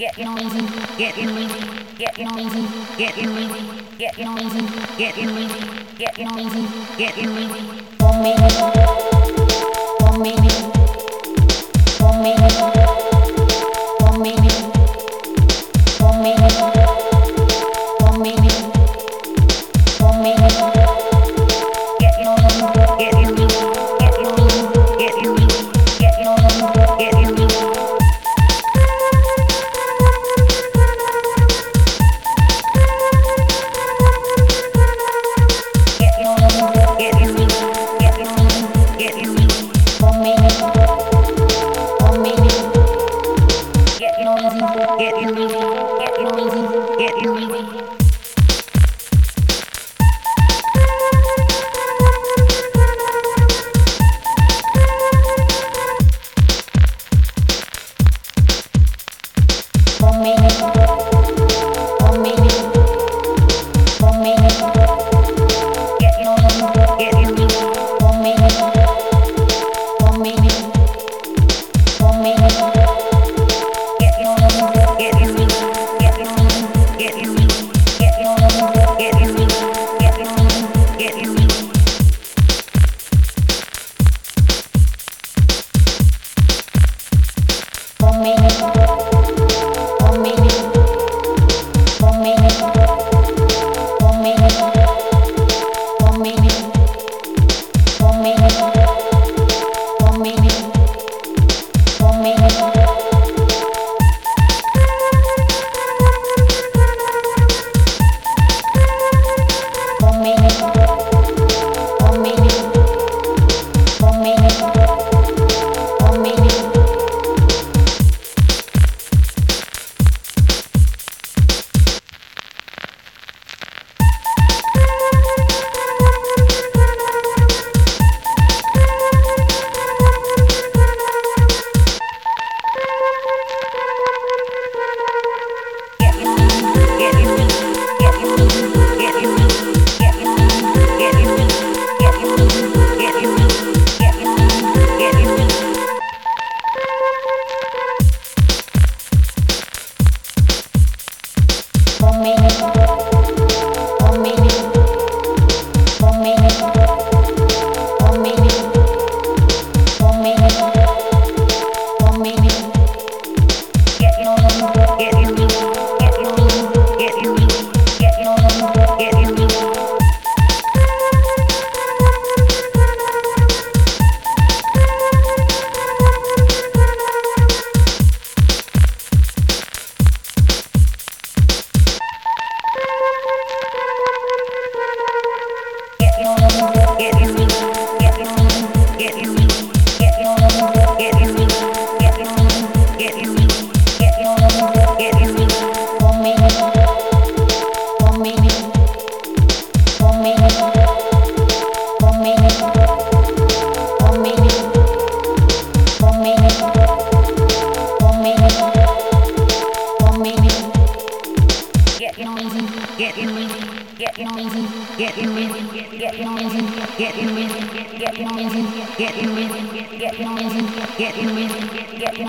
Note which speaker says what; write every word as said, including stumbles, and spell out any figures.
Speaker 1: get noisy, get noisy, get noisy, get noisy, get noisy, get noisy, get noisy, get noisy. One minute, one minute, one minute, one minute, one minute, one minute, one minute. Get noisy, get noisy, get noisy, get noisy, get noisy, get noisy. Get